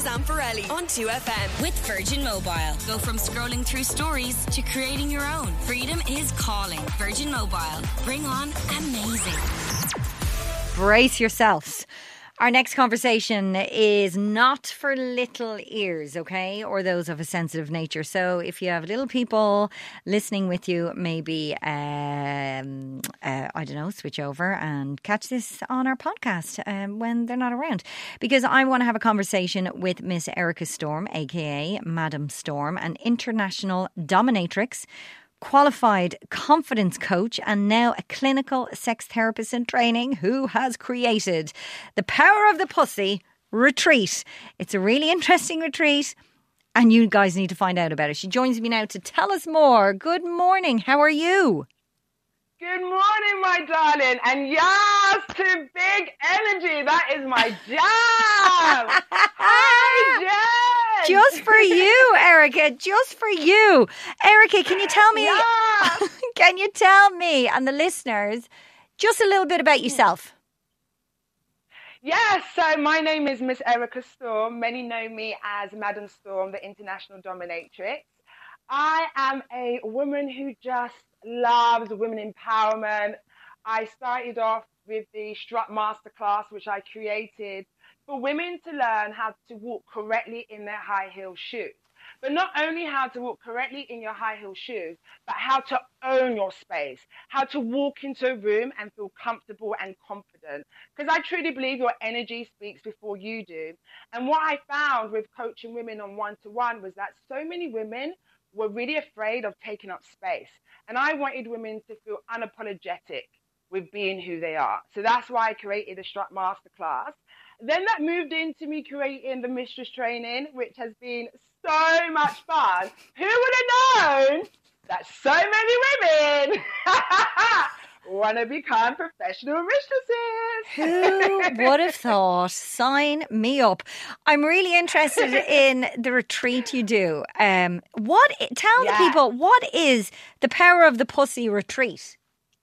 Zamparelli on 2FM. With Virgin Mobile. Go from scrolling through stories to creating your own. Freedom is calling. Virgin Mobile. Bring on amazing. Brace yourselves. Our next conversation is not for little ears, okay, or those of a sensitive nature. So if you have little people listening with you, maybe, I don't know, switch over and catch this on our podcast when they're not around. Because I want to have a conversation with Miss Erica Storm, aka Madam Storm, an international dominatrix, qualified confidence coach, and now a clinical sex therapist in training who has created the Power of the Pussy retreat. It's a really interesting retreat and you guys need to find out about it. She joins me now to tell us more. Good morning. How are you? Good morning, my darling. And yes, to big energy. That is my jam. Hi, Jen. Just for you, Erica. Just for you. Erica, can you tell me, Yes. can you tell me and the listeners just a little bit about yourself? Yes, so my name is Miss Erica Storm. Many know me as Madam Storm, the International Dominatrix. I am a woman who just loves women empowerment. I started off with the Strut Masterclass, which I created for women to learn how to walk correctly in their high heel shoes. But not only how to walk correctly in your high heel shoes, but how to own your space, how to walk into a room and feel comfortable and confident. Because I truly believe your energy speaks before you do. And what I found with coaching women on one-to-one was that so many women were really afraid of taking up space. And I wanted women to feel unapologetic with being who they are. So that's why I created the Strut Masterclass. Then that moved into me creating the Mistress Training, which has been so much fun. Who would have known that so many women want to become professional mistresses? Who would have thought? Sign me up. I'm really interested in the retreat you do. Tell the people, what is the Power of the Pussy retreat?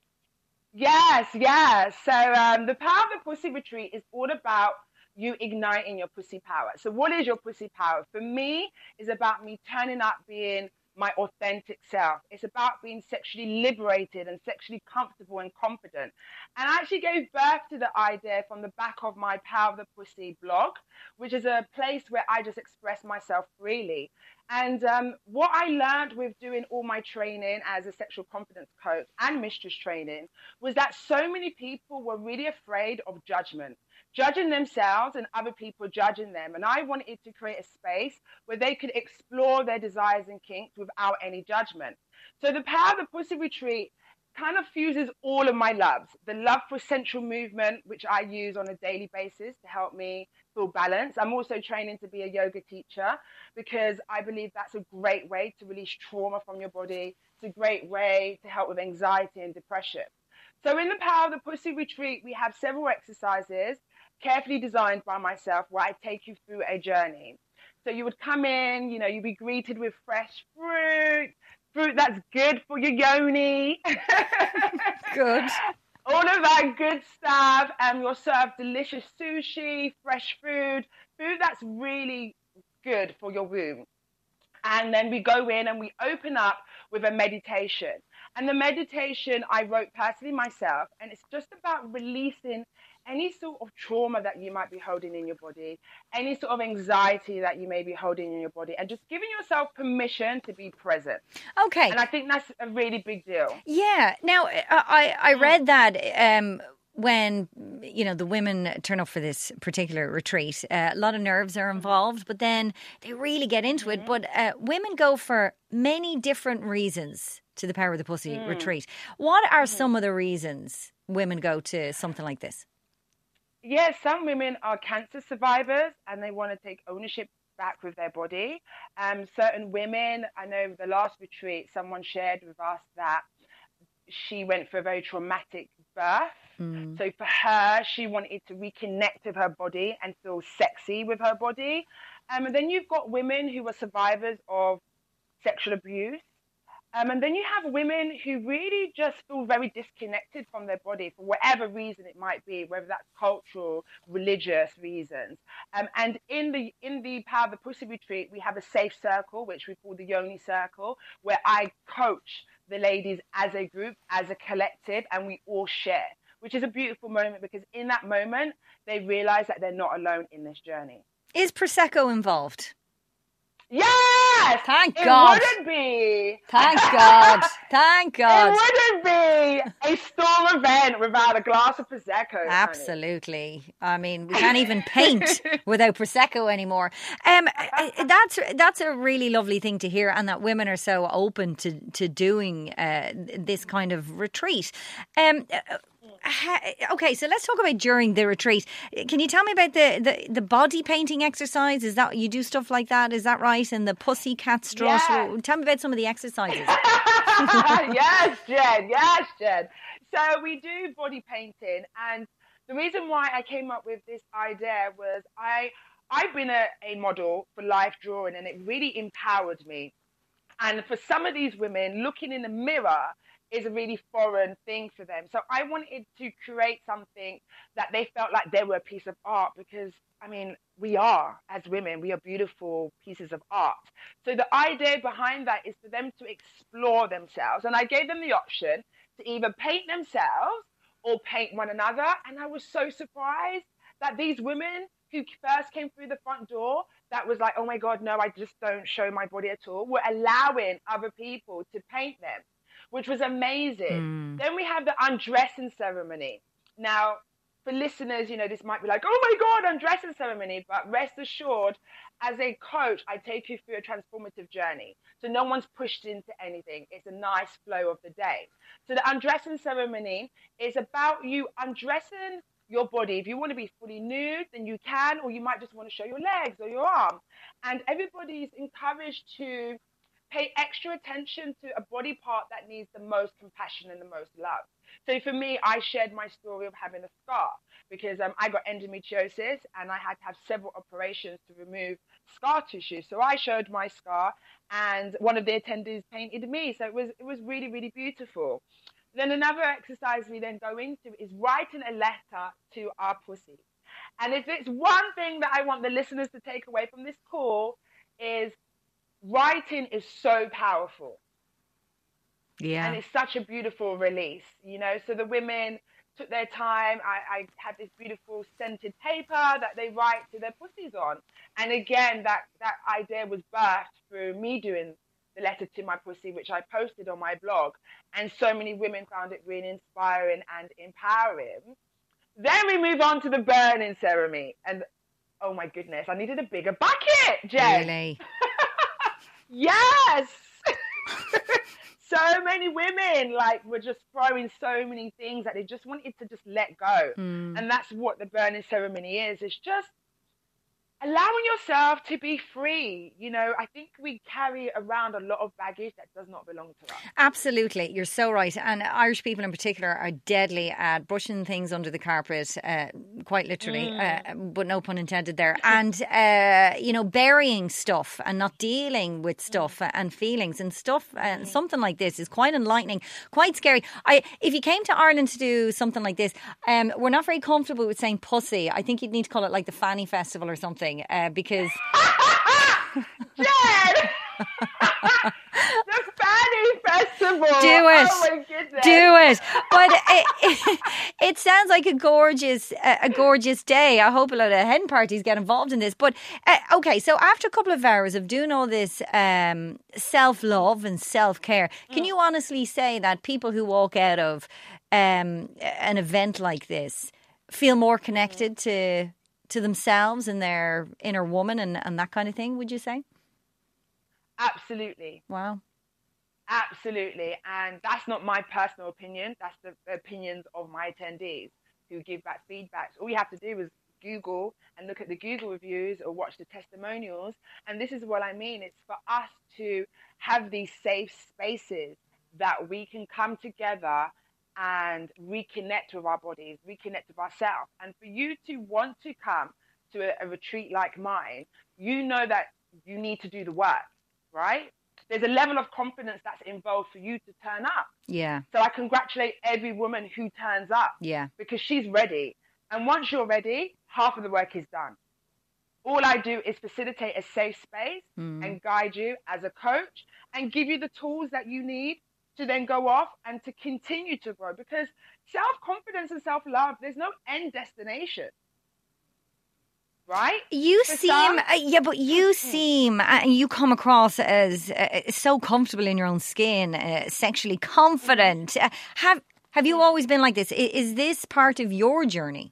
Yes. So the Power of the Pussy retreat is all about you igniting your pussy power. So what is your pussy power? For me, it's about me turning up being my authentic self. It's about being sexually liberated and sexually comfortable and confident. And I actually gave birth to the idea from the back of my Power of the Pussy blog, which is a place where I just express myself freely. And what I learned with doing all my training as a sexual confidence coach and mistress training was that so many people were really afraid of judgment, judging themselves and other people judging them. And I wanted to create a space where they could explore their desires and kinks without any judgment. So the Power of the Pussy retreat kind of fuses all of my loves. The love for sensual movement, which I use on a daily basis to help me feel balanced. I'm also training to be a yoga teacher because I believe that's a great way to release trauma from your body. It's a great way to help with anxiety and depression. So in the Power of the Pussy retreat, we have several exercises carefully designed by myself where I take you through a journey. So you would come in, you'd be greeted with fresh fruit that's good for your yoni. Good. All of that good stuff. You'll serve delicious sushi, fresh food that's really good for your womb. And then we go in and we open up with a meditation. And the meditation I wrote personally myself, and it's just about releasing any sort of trauma that you might be holding in your body, any sort of anxiety that you may be holding in your body, and just giving yourself permission to be present. Okay. And I think that's a really big deal. Yeah. Now, I read that when, the women turn up for this particular retreat, a lot of nerves are involved, but then they really get into it. But women go for many different reasons to the Power of the Pussy retreat. What are some of the reasons women go to something like this? Yes, some women are cancer survivors and they want to take ownership back with their body. Certain women, I know the last retreat, someone shared with us that she went for a very traumatic birth. So for her, she wanted to reconnect with her body and feel sexy with her body. And then you've got women who are survivors of sexual abuse. And then you have women who really just feel very disconnected from their body for whatever reason it might be, whether that's cultural, religious reasons. And in the Power of the Pussy retreat, we have a safe circle, which we call the Yoni Circle, where I coach the ladies as a group, as a collective, and we all share, which is a beautiful moment because in that moment, they realize that they're not alone in this journey. Is Prosecco involved? Yes! Thank God. It wouldn't be. Thank God. Thank God. It wouldn't be a storm event without a glass of Prosecco. Absolutely. I mean, we can't even paint without Prosecco anymore. That's a really lovely thing to hear, and that women are so open to doing this kind of retreat. Okay, so let's talk about during the retreat. Can you tell me about the body painting exercise? Is that you do stuff like that? Is that right? And the pussycat strut? Yeah. Tell me about some of the exercises. Yes, Jen. Yes, Jen. So we do body painting, and the reason why I came up with this idea was I've been a model for Life Drawing, and it really empowered me. And for some of these women, looking in the mirror is a really foreign thing for them. So I wanted to create something that they felt like they were a piece of art because, I mean, we are, as women, we are beautiful pieces of art. So the idea behind that is for them to explore themselves. And I gave them the option to either paint themselves or paint one another. And I was so surprised that these women who first came through the front door, that was like, oh my God, no, I just don't show my body at all, were allowing other people to paint them, which was amazing. Then we have the undressing ceremony. Now, for listeners, this might be like, oh my God, undressing ceremony, but rest assured, as a coach, I take you through a transformative journey. So no one's pushed into anything. It's a nice flow of the day. So the undressing ceremony is about you undressing your body. If you want to be fully nude, then you can, or you might just want to show your legs or your arm. And everybody's encouraged to pay extra attention to a body part that needs the most compassion and the most love. So for me, I shared my story of having a scar because I got endometriosis and I had to have several operations to remove scar tissue. So I showed my scar and one of the attendees painted me. So it was really, really beautiful. Then another exercise we then go into is writing a letter to our pussy. And if it's one thing that I want the listeners to take away from this call is writing is so powerful. Yeah. And it's such a beautiful release, so the women took their time. I had this beautiful scented paper that they write to their pussies on. And again, that idea was birthed through me doing the letter to my pussy, which I posted on my blog. And so many women found it really inspiring and empowering. Then we move on to the burning ceremony. And oh my goodness, I needed a bigger bucket, Jen. Really? Yes. So many women were just throwing so many things that they just wanted to just let go. And that's what the burning ceremony is. It's just allowing yourself to be free. I think we carry around a lot of baggage that does not belong to us. Absolutely. You're so right. And Irish people in particular are deadly at brushing things under the carpet, quite literally, but no pun intended there. And, burying stuff and not dealing with stuff and feelings and stuff. Something like this is quite enlightening, quite scary. If you came to Ireland to do something like this, we're not very comfortable with saying pussy. I think you'd need to call it like the Fanny Festival or something. Because Jen! The Fanny Festival. Do it. Oh my goodness. Do it. But it sounds like a gorgeous day. I hope a lot of hen parties get involved in this. But okay, so after a couple of hours of doing all this self-love and self-care, can you honestly say that people who walk out of an event like this feel more connected to themselves and their inner woman and that kind of thing, would you say? Absolutely. Wow. Absolutely. And that's not my personal opinion. That's the opinions of my attendees who give back feedback. All you have to do is Google and look at the Google reviews or watch the testimonials. And this is what I mean. It's for us to have these safe spaces that we can come together and reconnect with our bodies, reconnect with ourselves. And for you to want to come to a retreat like mine, you know that you need to do the work, right? there's a level of confidence that's involved for you to turn up. Yeah. So I congratulate every woman who turns up. Yeah. Because she's ready. And once you're ready, half of the work is done. All I do is facilitate a safe space and guide you as a coach and give you the tools that you need to then go off and to continue to grow. Because self-confidence and self-love, there's no end destination. Right? You seem, but you seem, you come across as so comfortable in your own skin, sexually confident. Have you always been like this? Is this part of your journey?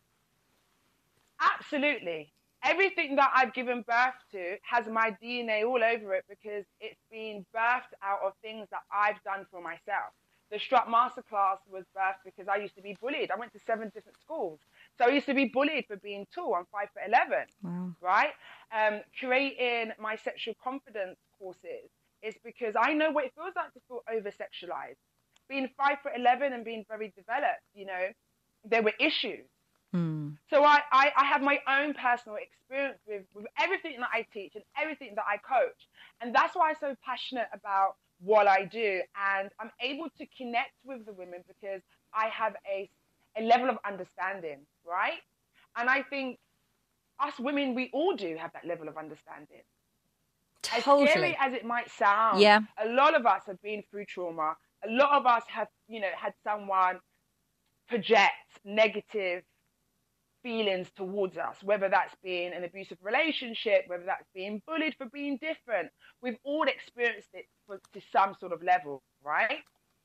Absolutely. Everything that I've given birth to has my DNA all over it because it's been birthed out of things that I've done for myself. The Strut Masterclass was birthed because I used to be bullied. I went to 7 different schools. So I used to be bullied for being tall. I'm 5'11", right? Creating my sexual confidence courses is because I know what it feels like to feel over-sexualized. Being 5'11" and being very developed, there were issues. So I have my own personal experience with everything that I teach and everything that I coach. And that's why I'm so passionate about what I do. And I'm able to connect with the women because I have a level of understanding, right? And I think us women, we all do have that level of understanding. Totally. As scary as it might sound, a lot of us have been through trauma. A lot of us have, had someone project negative feelings towards us, whether that's being an abusive relationship, whether that's being bullied for being different. We've all experienced it to some sort of level, right?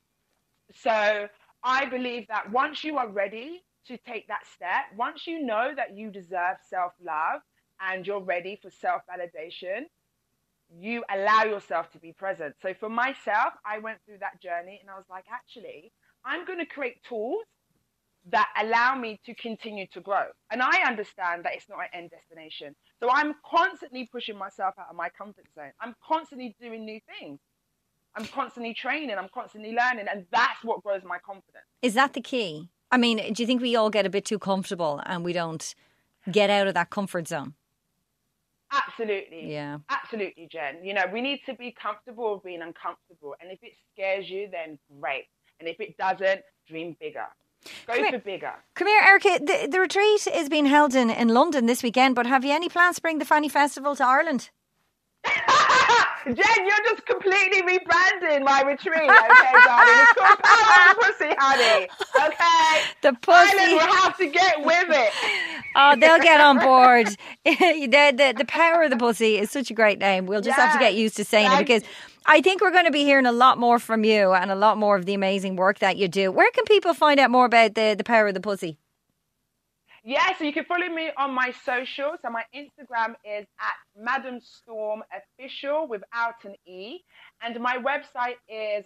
So I believe that once you are ready to take that step, once you know that you deserve self-love and you're ready for self-validation, you allow yourself to be present. So for myself, I went through that journey and I was like, actually, I'm going to create tools that allow me to continue to grow. And I understand that it's not an end destination. So I'm constantly pushing myself out of my comfort zone. I'm constantly doing new things. I'm constantly training. I'm constantly learning. And that's what grows my confidence. Is that the key? I mean, do you think we all get a bit too comfortable and we don't get out of that comfort zone? Absolutely. Yeah. Absolutely, Jen. We need to be comfortable with being uncomfortable. And if it scares you, then great. And if it doesn't, dream bigger. Go for bigger. Come here, Erica. The retreat is being held in London this weekend, but have you any plans to bring the Fanny Festival to Ireland? Jen, you're just completely rebranding my retreat, okay, darling? It's called Power of the Pussy, honey. Okay? The pussy. Ireland will have to get with it. Oh, they'll get on board. the Power of the Pussy is such a great name. We'll just have to get used to saying it because I think we're going to be hearing a lot more from you and a lot more of the amazing work that you do. Where can people find out more about the Power of the Pussy? Yeah, so you can follow me on my socials. So my Instagram is at Madam Storm Official without an E. And my website is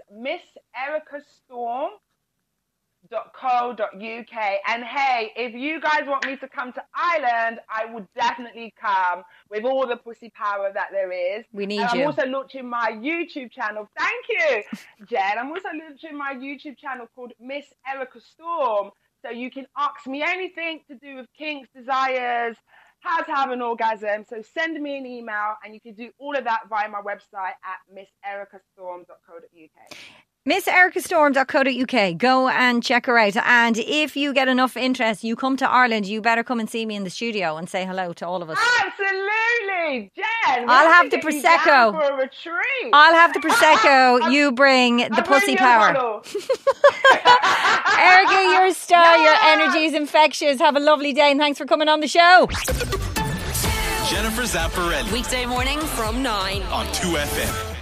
missericastorm.co.uk. And hey, if you guys want me to come to Ireland, I will definitely come with all the pussy power that there is. We need you. I'm you. also launching my YouTube channel. Thank you, Jen. I'm also launching my YouTube channel called Miss Erica Storm. So you can ask me anything to do with kinks, desires, how to have an orgasm. So send me an email and you can do all of that via my website at missericastorm.co.uk. missericastorm.co.uk. Go and check her out. And if you get enough interest, you come to Ireland, you better come and see me in the studio and say hello to all of us. Absolutely, Jen. I'll have the Prosecco. For a retreat. I'll have the Prosecco. You bring the pussy power. Erica, you're a star. Your energy is infectious. Have a lovely day and thanks for coming on the show. Jennifer Zamparelli. Weekday morning from 9 on 2FM.